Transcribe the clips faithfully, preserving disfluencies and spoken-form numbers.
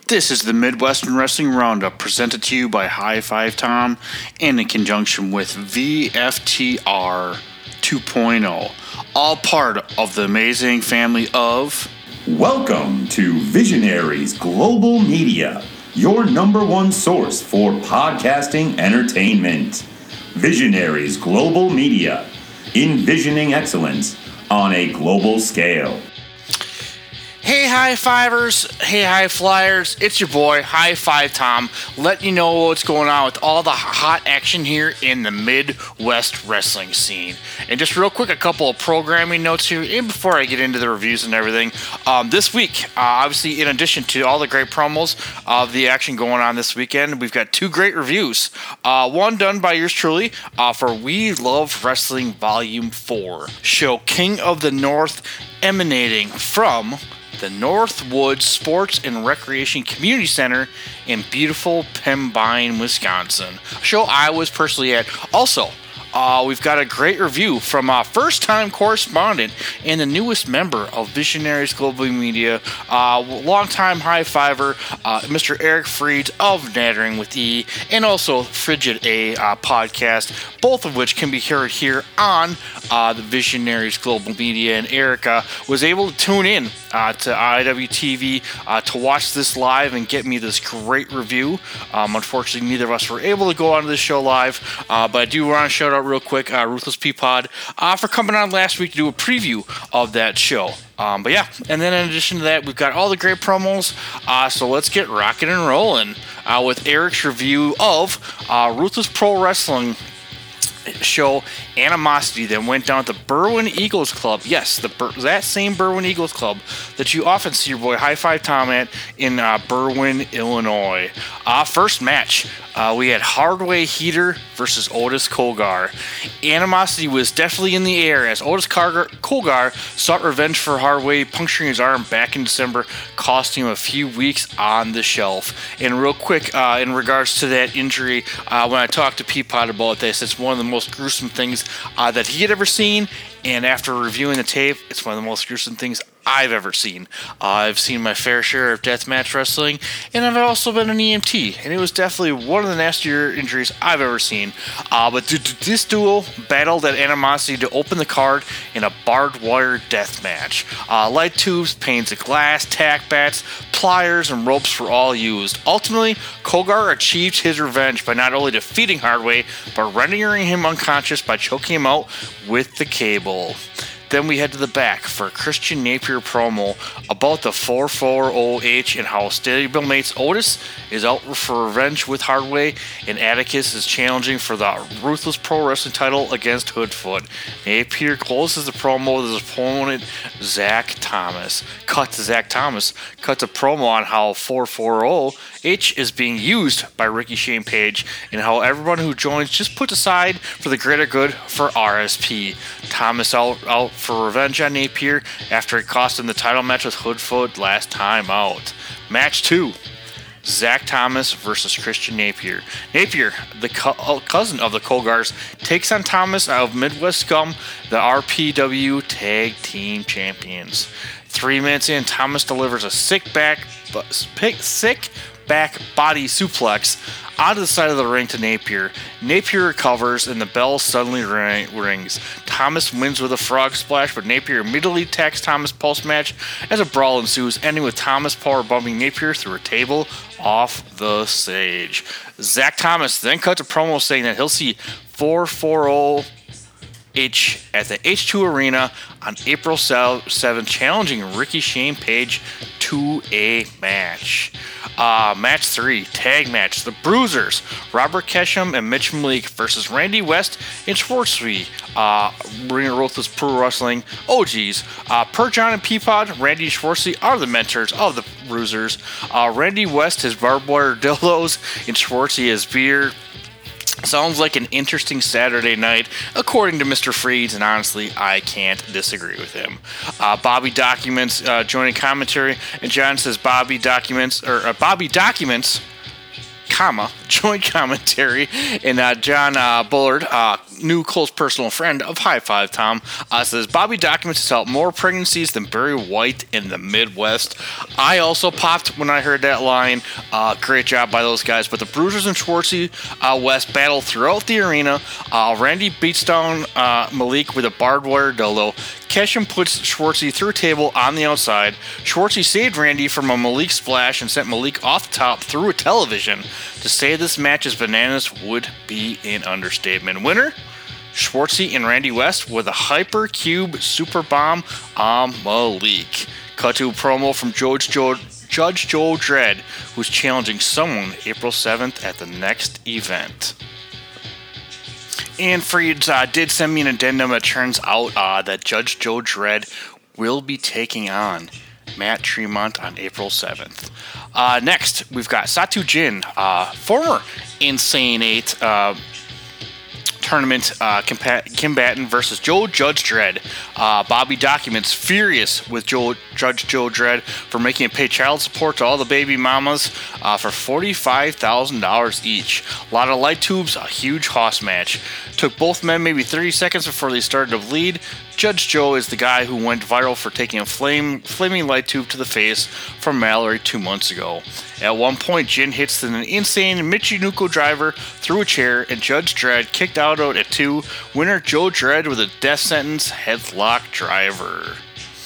This is the Midwestern Wrestling Roundup presented to you by High Five Tom and in conjunction with V F T R two point oh, all part of the amazing family of... Welcome to Visionaries Global Media, your number one source for podcasting entertainment. Visionaries Global Media, envisioning excellence on a global scale. Hey High Fivers, hey High Flyers, it's your boy High Five Tom, letting you know what's going on with all the hot action here in the Midwest wrestling scene. And just real quick, a couple of programming notes here, and before I get into the reviews and everything. Um, this week, uh, obviously in addition to all the great promos of the action going on this weekend, we've got two great reviews. Uh, one done by yours truly uh, for We Love Wrestling Volume four, show King of the North, emanating from the Northwood Sports and Recreation Community Center in beautiful Pembine, Wisconsin. A show I was personally at. Also, uh, we've got a great review from a first-time correspondent and the newest member of Visionaries Global Media, uh, longtime high fiver, uh, Mister Eric Freed of Nattering with E, and also Frigid A uh, podcast, both of which can be heard here on uh, the Visionaries Global Media. And Erica was able to tune in uh, to I W T V uh, to watch this live and get me this great review. Um, unfortunately, neither of us were able to go on to the show live, uh, but I do want to shout out real quick uh, Ruthless Peapod uh, for coming on last week to do a preview of that show. Um, but yeah, and then in addition to that, we've got all the great promos, uh, so let's get rocking and rolling uh, with Eric's review of uh, Ruthless Pro Wrestling show Animosity that went down at the Berwyn Eagles Club. Yes, the Ber- that same Berwyn Eagles Club that you often see your boy High Five Tom at in uh, Berwyn, Illinois. Uh, first match, uh, we had Hardway Heater versus Otis Colgar. Animosity was definitely in the air as Otis Colgar, Colgar sought revenge for Hardway, puncturing his arm back in December, costing him a few weeks on the shelf. And real quick, uh, in regards to that injury, uh, when I talked to Peapod about this, it's one of the most gruesome things Uh, that he had ever seen, and after reviewing the tape, it's one of the most gruesome things I've ever seen. Uh, I've seen my fair share of deathmatch wrestling, and I've also been an E M T, and it was definitely one of the nastier injuries I've ever seen. Uh, but th- th- this duo battled at Animosity to open the card in a barbed wire death match. Uh, light tubes, panes of glass, tack bats, pliers, and ropes were all used. Ultimately, Colgar achieved his revenge by not only defeating Hardway, but rendering him unconscious by choking him out with the cable. Then we head to the back for a Christian Napier promo about the four forty H and how stablemates Otis is out for revenge with Hardway, and Atticus is challenging for the Ruthless Pro Wrestling title against Hoodfoot. Napier closes the promo with his opponent, Zach Thomas. Cut to Zach Thomas, cut the promo on how four forty H is being used by Ricky Shane Page, and how everyone who joins just puts aside for the greater good for R S P. Thomas out, out for revenge on Napier after it cost him the title match with Hoodfoot last time out. Match two, Zach Thomas versus Christian Napier. Napier, the co- cousin of the Colgars, takes on Thomas of Midwest Scum, the R P W Tag Team Champions. Three minutes in, Thomas delivers a sick back, sick back body suplex onto the side of the ring to Napier. Napier recovers and the bell suddenly ring, rings. Thomas wins with a frog splash, but Napier immediately attacks Thomas post-match as a brawl ensues, ending with Thomas power bumping Napier through a table off the stage. Zach Thomas then cuts a promo saying that he'll see four forty H at the H two Arena on April seventh, challenging Ricky Shane Page to a match. Uh, match three, tag match. The Bruisers, Robert Ketchum and Mitch Malik versus Randy West and Schwartzby. Uh, Ruthless Pro Wrestling O Gs. Uh, per John and Peapod, Randy and Schwartzby are the mentors of the Bruisers. Uh, Randy West has barbed wire dildos and Schwartzby has beer. Sounds like an interesting Saturday night, according to Mister Freeds, and honestly, I can't disagree with him. Uh, Bobby Documents uh, joining commentary, and John says Bobby Documents, or uh, Bobby Documents, comma, joint commentary, and uh, John uh, Bullard uh, new close personal friend of High Five Tom, uh, says Bobby documents has helped more pregnancies than Barry White in the Midwest. I also popped when I heard that line. Uh, great job by those guys. But the Bruisers and Schwartzy uh, West battle throughout the arena. Uh, Randy beats down uh, Malik with a barbed wire dildo. Keshem puts Schwartzy through a table on the outside. Schwartzy saved Randy from a Malik splash and sent Malik off the top through a television. To say this match is bananas would be an understatement. Winner, Schwartzy and Randy West with a Hypercube Super Bomb on Malik. Cut to a promo from Judge Joe, Judge Joe Dredd, who's challenging someone April seventh at the next event. And Freed uh, did send me an addendum. It turns out uh, that Judge Joe Dredd will be taking on Matt Tremont on April seventh. Uh, next, we've got Satu Jin, uh, former Insane eight uh, tournament uh, compa- combatant versus Joe Judge Dredd. Uh, Bobby documents furious with Joe Judge Joe Dredd for making him pay child support to all the baby mamas uh, for forty-five thousand dollars each. A lot of light tubes, a huge hoss match. Took both men maybe thirty seconds before they started to bleed. Judge Joe is the guy who went viral for taking a flame, flaming light tube to the face from Mallory two months ago. At one point, Jin hits an insane Michinoku driver through a chair, and Judge Dredd kicked out at two. Winner Joe Dredd with a death sentence headlock driver.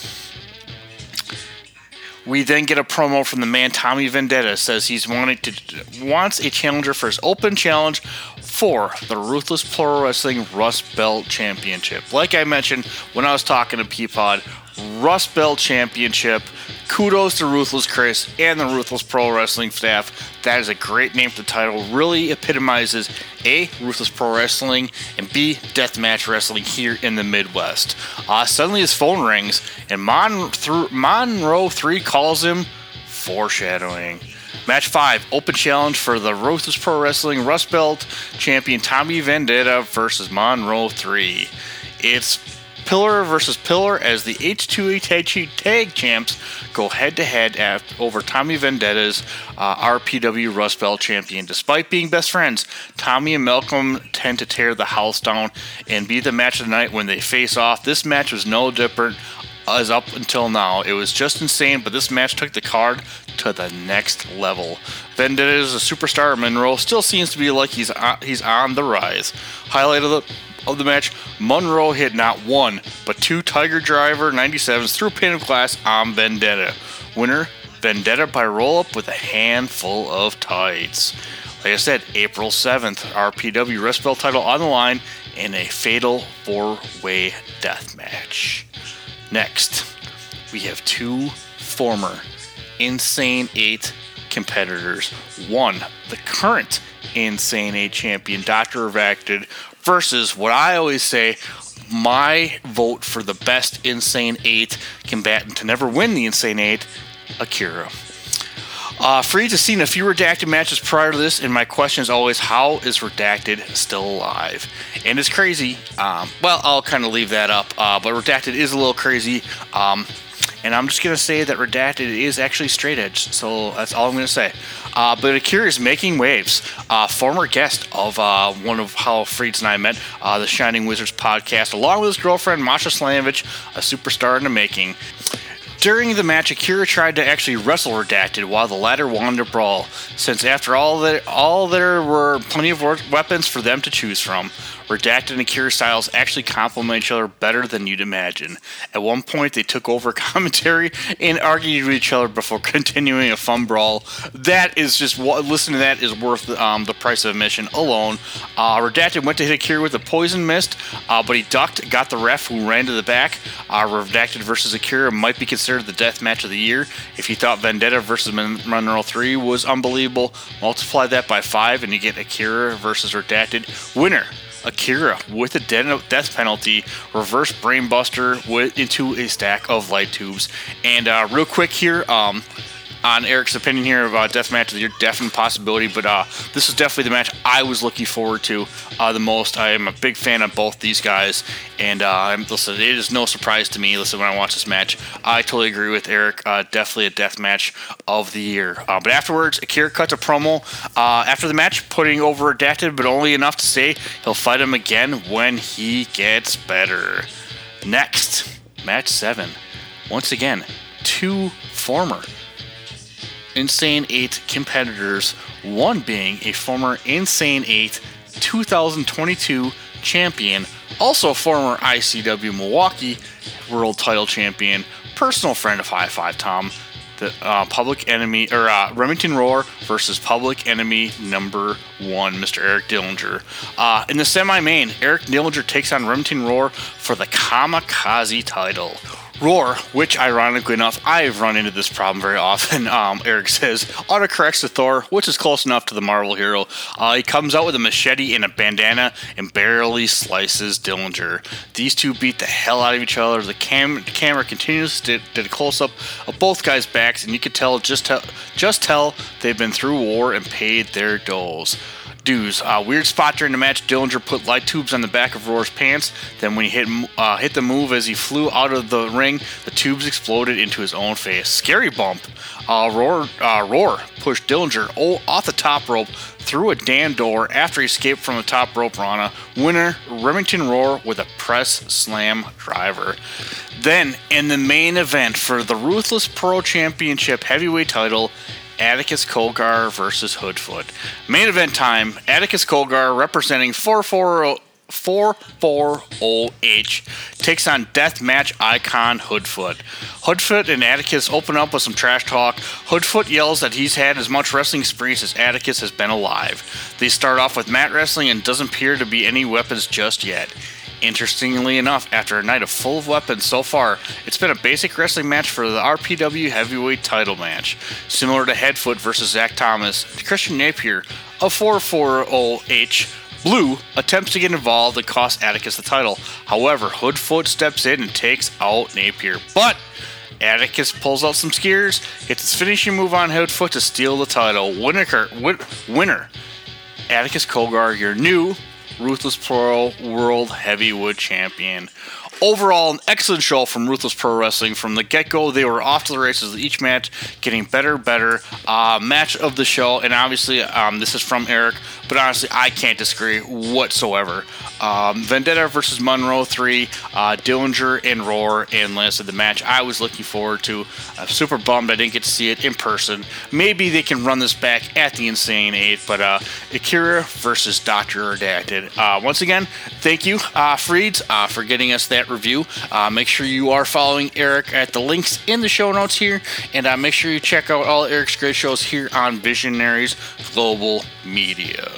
We then get a promo from the man Tommy Vendetta. Says he's wanting to wants a challenger for his open challenge for the Ruthless Pro Wrestling Rust Belt Championship. Like I mentioned when I was talking to Peapod, Rust Belt Championship. Kudos to Ruthless Chris and the Ruthless Pro Wrestling staff. That is a great name for the title. Really epitomizes A, Ruthless Pro Wrestling, and B, Deathmatch Wrestling here in the Midwest. Uh, suddenly his phone rings, and Mon- th- Monroe three calls him. Foreshadowing. Match five, open challenge for the Ruthless Pro Wrestling Rust Belt champion Tommy Vendetta versus Monroe three. It's Pillar versus Pillar as the H two A Tag, tag Champs go head-to-head over Tommy Vendetta's uh, R P W Rust Belt champion. Despite being best friends, Tommy and Malcolm tend to tear the house down and be the match of the night when they face off. This match was no different as up until now. It was just insane, but this match took the card to the next level. Vendetta is a superstar. Monroe still seems to be like he's on, he's on the rise. Highlight of the of the match, Monroe hit not one, but two Tiger Driver ninety-sevens through a pane of glass on Vendetta. Winner, Vendetta by roll-up with a handful of tights. Like I said, April seventh, R P W Rust Belt title on the line in a fatal four-way death match. Next, we have two former Insane eight competitors. One, the current Insane eight champion, Doctor Evacted, versus what I always say, my vote for the best Insane eight combatant to never win the Insane eight, Akira. Uh, Freeds has seen a few Redacted matches prior to this, and my question is always, how is Redacted still alive? And it's crazy. Um, well, I'll kind of leave that up, uh, but Redacted is a little crazy. Um, and I'm just going to say that Redacted is actually straight edge, so that's all I'm going to say. Uh, but Akira is making waves. Uh, former guest of uh, one of how Freeds and I met, uh, the Shining Wizards podcast, along with his girlfriend, Masha Slamovich, a superstar in the making. During the match, Akira tried to actually wrestle Redacted while the latter wanted to brawl, since after all, that, all there were plenty of weapons for them to choose from. Redacted and Akira styles actually complement each other better than you'd imagine. At one point, they took over commentary and argued with each other before continuing a fun brawl. That is just, listening to that is worth um, the price of admission alone. Uh, Redacted went to hit Akira with a poison mist, uh, but he ducked, got the ref who ran to the back. Uh, Redacted versus Akira might be considered the death match of the year. If you thought Vendetta versus Monroe three was unbelievable, multiply that by five and you get Akira versus Redacted. Winner, Akira with a death penalty, reverse brainbuster with, into a stack of light tubes. And uh, real quick here, um, on Eric's opinion here about death match of the year, definite possibility, but uh, this is definitely the match I was looking forward to uh, the most. I am a big fan of both these guys, and uh, I'm, listen, it is no surprise to me. Listen, when I watch this match, I totally agree with Eric. Uh, definitely a death match of the year. Uh, but afterwards, Akira cuts a promo uh, after the match, putting over Redacted, but only enough to say he'll fight him again when he gets better. Next, match seven. Once again, two former Insane eight competitors, one being a former Insane eight two thousand twenty-two champion, also former I C W Milwaukee World Title champion, personal friend of High Five Tom, the uh, Public Enemy, or uh, Remington Roar versus Public Enemy number one, Mister Eric Dillinger. Uh, in the semi-main, Eric Dillinger takes on Remington Roar for the Kamikaze title. Roar, which ironically enough, I've run into this problem very often, um, Eric says, autocorrects to Thor, which is close enough to the Marvel hero. Uh, he comes out with a machete and a bandana and barely slices Dillinger. These two beat the hell out of each other. The, cam- the camera continues to did a close-up of both guys' backs, and you could tell just, tell, just tell they've been through war and paid their dues. Dues. Uh, weird spot during the match. Dillinger put light tubes on the back of Roar's pants. Then when he hit uh, hit the move as he flew out of the ring, the tubes exploded into his own face. Scary bump. Uh, Roar, uh, Roar pushed Dillinger oh, off the top rope through a damn door after he escaped from the top rope Rana. Winner, Remington Roar with a press slam driver. Then, in the main event for the Ruthless Pro Championship Heavyweight title, Atticus Cogar versus Hoodfoot. Main event time, Atticus Cogar representing four forty H takes on deathmatch icon Hoodfoot. Hoodfoot and Atticus open up with some trash talk. Hoodfoot yells that he's had as much wrestling experience as Atticus has been alive. They start off with mat wrestling and doesn't appear to be any weapons just yet. Interestingly enough, after a night of full of weapons so far, it's been a basic wrestling match for the R P W Heavyweight title match. Similar to Headfoot versus Zach Thomas, Christian Napier of four forty H Blue attempts to get involved and cost Atticus the title. However, Hoodfoot steps in and takes out Napier. But Atticus pulls out some skiers, hits his finishing move on Hoodfoot to steal the title. Winner, win, winner Atticus Cogar, your new Ruthless Pro World Heavyweight Champion. Overall, an excellent show from Ruthless Pro Wrestling. From the get-go, they were off to the races with each match, getting better, better. Uh, match of the show, and obviously, um, this is from Eric, but honestly, I can't disagree whatsoever. Um, Vendetta versus Monroe three, uh, Dillinger and Roar, and last of the match I was looking forward to. I'm super bummed I didn't get to see it in person. Maybe they can run this back at the Insane eight, but uh, Akira versus Doctor Redacted. Uh, once again, thank you, uh, Freeds, uh, for getting us that review. Uh, make sure you are following Eric at the links in the show notes here, and uh, make sure you check out all Eric's great shows here on Visionaries Global Media.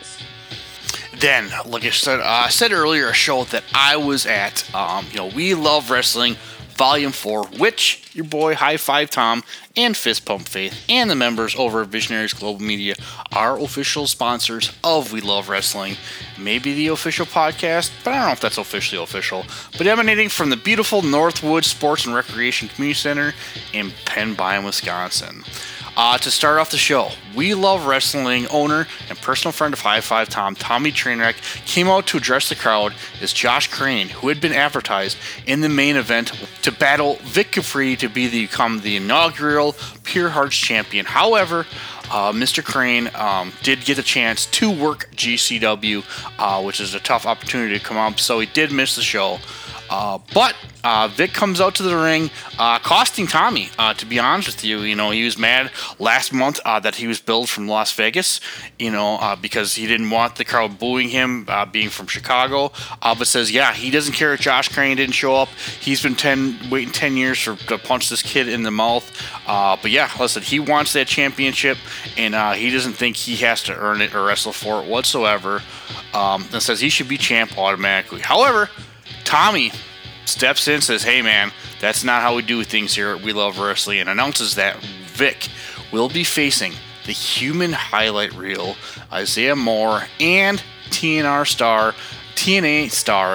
Then, like I said, uh, I said earlier, a show that I was at, um, you know, We Love Wrestling Volume four, which your boy High Five Tom and Fist Pump Faith and the members over at Visionaries Global Media are official sponsors of We Love Wrestling. Maybe the official podcast, but I don't know if that's officially official. But emanating from the beautiful Northwood Sports and Recreation Community Center in Penn-Byon, Wisconsin. Uh, to start off the show, We Love Wrestling owner and personal friend of High Five Tom, Tommy Trainwreck, came out to address the crowd as Josh Crane, who had been advertised in the main event to battle Vic Capri to be the, become the inaugural Pure Hearts champion. However, uh, Mister Crane um, did get a chance to work G C W, uh, which is a tough opportunity to come up, so he did miss the show. Uh, but uh, Vic comes out to the ring, uh, costing Tommy, uh, to be honest with you. You know, he was mad last month uh, that he was billed from Las Vegas, you know, uh, because he didn't want the crowd booing him, uh, being from Chicago. Uh, but says, yeah, he doesn't care if Josh Crane didn't show up. He's been ten, waiting ten years for, to punch this kid in the mouth. Uh, but yeah, listen, he wants that championship, and uh, he doesn't think he has to earn it or wrestle for it whatsoever. Um, and says he should be champ automatically. However, Tommy steps in and says, hey man, that's not how we do things here at We Love Wrestling, and announces that Vic will be facing the human highlight reel, Isaiah Moore, and T N R star, T N A star,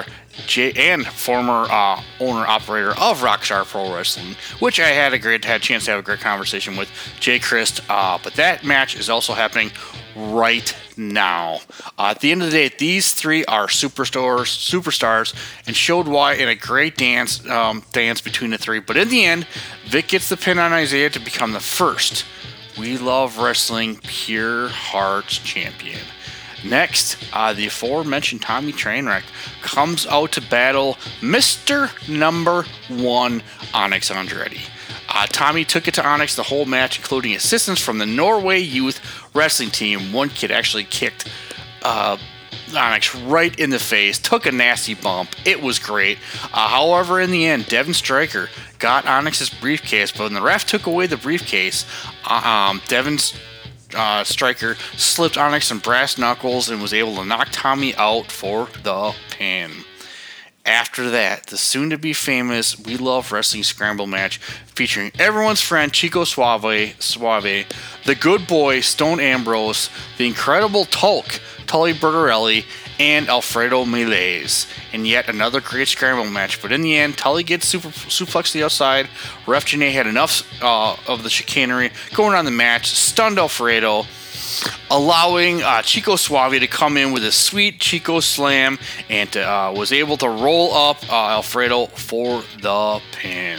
Jay, and former uh, owner-operator of Rockstar Pro Wrestling, which I had a great had a chance to have a great conversation with Jay Christ. Uh, but that match is also happening right now. Uh, at the end of the day, these three are superstars, superstars, and showed why in a great dance um, dance between the three. But in the end, Vic gets the pin on Isaiah to become the first We Love Wrestling Pure Hearts champion. Next, uh, the aforementioned Tommy Trainwreck comes out to battle Mister Number One Onyx Andretti. Uh, Tommy took it to Onyx the whole match, including assistance from the Norway Youth Wrestling Team. One kid actually kicked uh, Onyx right in the face, took a nasty bump. It was great. Uh, however, in the end, Devin Stryker got Onyx's briefcase, but when the ref took away the briefcase, uh, um, Devin's Uh, Stryker slipped Onyx some brass knuckles and was able to knock Tommy out for the pin. After that, the soon-to-be famous We Love Wrestling Scramble match featuring everyone's friend Chico Suave, Suave, the good boy Stone Ambrose, the incredible Tulk, Tully Bertorelli, and Alfredo Miles, in yet another great scramble match. But in the end, Tully gets super, suplexed to the outside. Ref Janae had enough uh, of the chicanery going on the match, stunned Alfredo, allowing uh, Chico Suave to come in with a sweet Chico Slam, and uh, was able to roll up uh, Alfredo for the pin.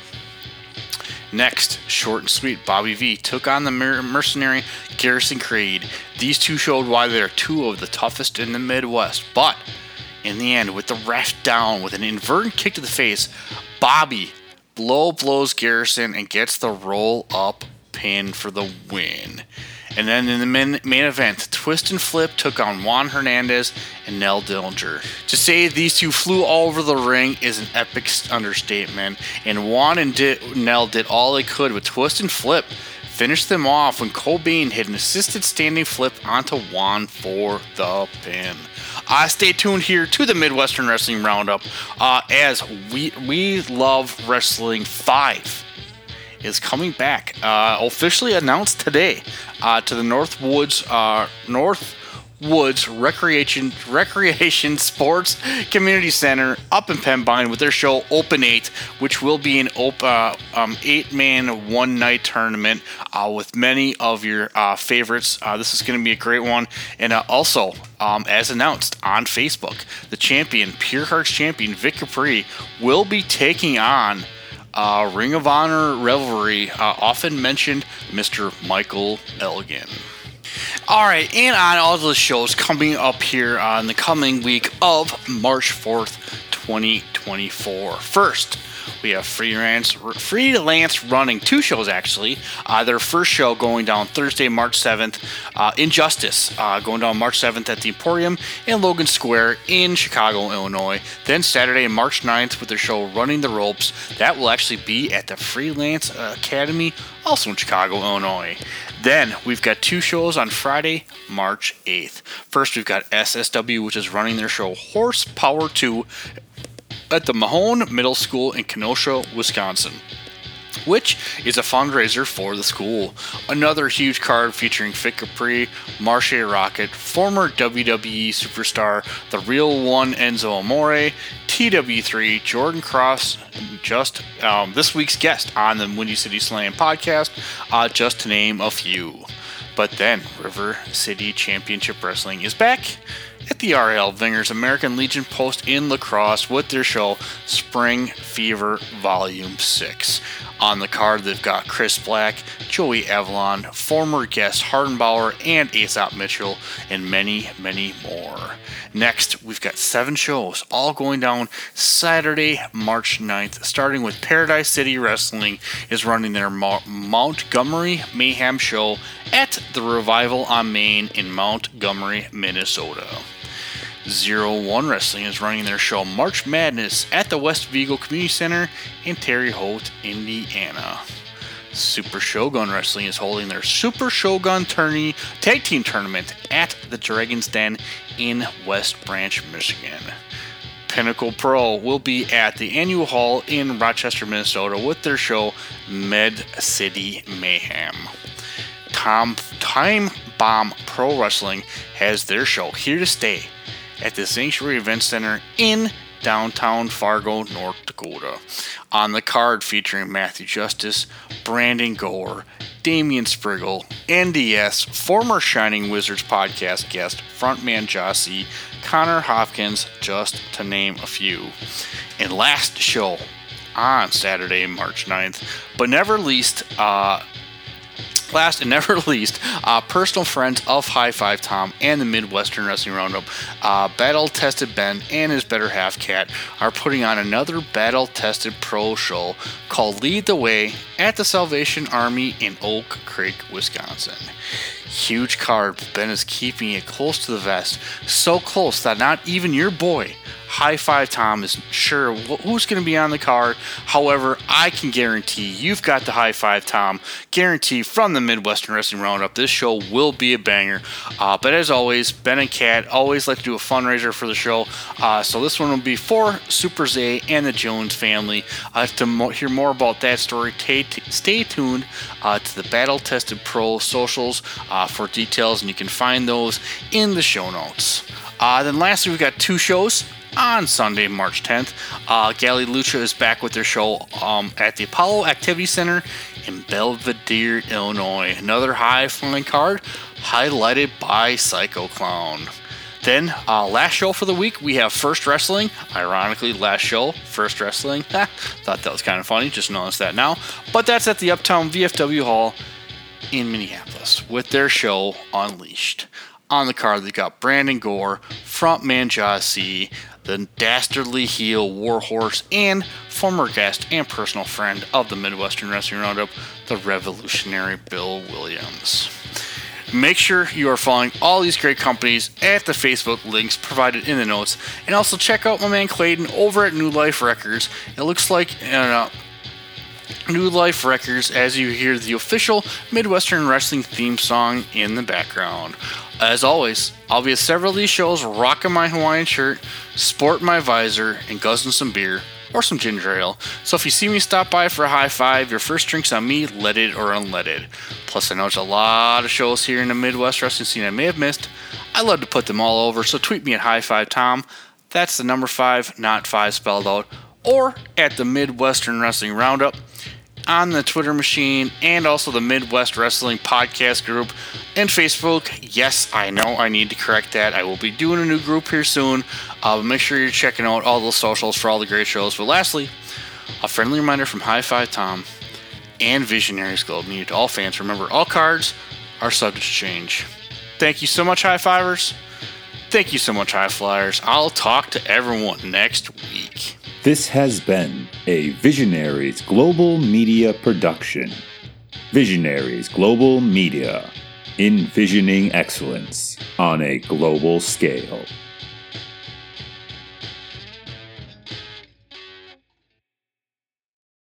Next, short and sweet, Bobby V took on the mercenary Garrison Creed. These two showed why they're two of the toughest in the Midwest. But in the end, with the ref down with an inverted kick to the face, Bobby blow blows Garrison and gets the roll up pin for the win. And then in the main, main event, Twist and Flip took on Juan Hernandez and Nell Dillinger. To say these two flew all over the ring is an epic understatement, and Juan and Di- Nell did all they could, but Twist and Flip finished them off when Cobain hit an assisted standing flip onto Juan for the pin. Uh, stay tuned here to the Midwestern Wrestling Roundup uh, as we we Love Wrestling five is coming back, uh, officially announced today uh, to the North Woods uh, North Woods Recreation Recreation Sports Community Center up in Pembine with their show Open Eight, which will be an op- uh, um, eight-man one-night tournament uh, with many of your uh, favorites. Uh, this is going to be a great one, and uh, also um, as announced on Facebook, the champion, Pure Hearts champion Vic Capri, will be taking on Uh, Ring of Honor Revelry, uh, often mentioned Mister Michael Elgin. Alright, and on all the shows coming up here on the coming week of March fourth, twenty twenty-four. First, we have Freelance, Freelance Running, two shows actually. Uh, their first show going down Thursday, March seventh, uh, Injustice, uh, going down March seventh at the Emporium in Logan Square in Chicago, Illinois. Then Saturday, March ninth, with their show Running the Ropes. That will actually be at the Freelance Academy, also in Chicago, Illinois. Then we've got two shows on Friday, March eighth. First, we've got S S W, which is running their show Horsepower two at the Mahone Middle School in Kenosha, Wisconsin, which is a fundraiser for the school. Another huge card featuring Vic Capri, Marshe Rockett, former W W E superstar The Real One Enzo Amore, T W three, Jordan Cross, just um, this week's guest on the Windy City Slam podcast, uh, just to name a few. But then River City Championship Wrestling is back at the R A L Vingers American Legion Post in La Crosse with their show Spring Fever Volume six. On the card, they've got Chris Black, Joey Avalon, former guest Hardenbauer, and Aesop Mitchell, and many, many more. Next, we've got seven shows, all going down Saturday, March ninth, starting with Paradise City Wrestling is running their Mo- Montgomery Mayhem show at the Revival on Main in Montgomery, Minnesota. Zero One Wrestling is running their show March Madness at the West Vigo Community Center in Terre Haute, Indiana. Super Shogun Wrestling is holding their Super Shogun tourney, Tag Team Tournament at the Dragon's Den in West Branch, Michigan. Pinnacle Pro will be at the Annual Hall in Rochester, Minnesota with their show Med City Mayhem. Tom, Time Bomb Pro Wrestling has their show Here to Stay at the Sanctuary Event Center in downtown Fargo, North Dakota. On the card featuring Matthew Justice, Brandon Gore, Damian Spriggle, N D S, former Shining Wizards podcast guest, frontman Jossie, Connor Hopkins, just to name a few. And last show on Saturday, March ninth, but never least, uh, Last and never least, uh, personal friends of High Five Tom and the Midwestern Wrestling Roundup, uh, Battle Tested Ben and his better half Cat are putting on another Battle Tested Pro show called Lead the Way at the Salvation Army in Oak Creek, Wisconsin. Huge card, but Ben is keeping it close to the vest, so close that not even your boy, High Five Tom, is sure who's going to be on the card. However, I can guarantee you've got the High Five Tom guarantee from the Midwestern Wrestling Roundup. This show will be a banger. Uh, but as always, Ben and Kat always like to do a fundraiser for the show. Uh, so this one will be for Super Zay and the Jones family. Uh, to mo- hear more about that story, t- t- stay tuned uh, to the Battle Tested Pro socials uh, for details, and you can find those in the show notes. Uh, then lastly, we've got two shows. On Sunday, March tenth, uh, Galley Lucha is back with their show um, at the Apollo Activity Center in Belvedere, Illinois. Another high-flying card highlighted by Psycho Clown. Then, uh, last show for the week, we have First Wrestling. Ironically, last show, First Wrestling. Thought that was kind of funny, just noticed that now. But that's at the Uptown V F W Hall in Minneapolis with their show Unleashed. On the card, they got Brandon Gore, frontman Jossie, the dastardly heel Warhorse, and former guest and personal friend of the Midwestern Wrestling Roundup, the revolutionary Bill Williams. Make sure you are following all these great companies at the Facebook links provided in the notes, and also check out my man Clayton over at New Life Records. It looks like uh, New Life Records as you hear the official Midwestern Wrestling theme song in the background. As always, I'll be at several of these shows rocking my Hawaiian shirt, sporting my visor, and guzzling some beer or some ginger ale. So if you see me stop by for a high five, your first drink's on me, leaded or unleaded. Plus, I know there's a lot of shows here in the Midwest wrestling scene I may have missed. I love to put them all over, so tweet me at High Five Tom. That's the number five, not five spelled out. Or at the Midwestern Wrestling Roundup on the Twitter machine, and also the Midwest Wrestling Podcast group and Facebook. Yes, I know I need to correct that. I will be doing a new group here soon. Uh, but make sure you're checking out all those socials for all the great shows. But lastly, a friendly reminder from High Five Tom and Visionaries Global Media to all fans. Remember, all cards are subject to change. Thank you so much, High Fivers. Thank you so much, High Flyers. I'll talk to everyone next week. This has been a Visionaries Global Media production. Visionaries Global Media, envisioning excellence on a global scale.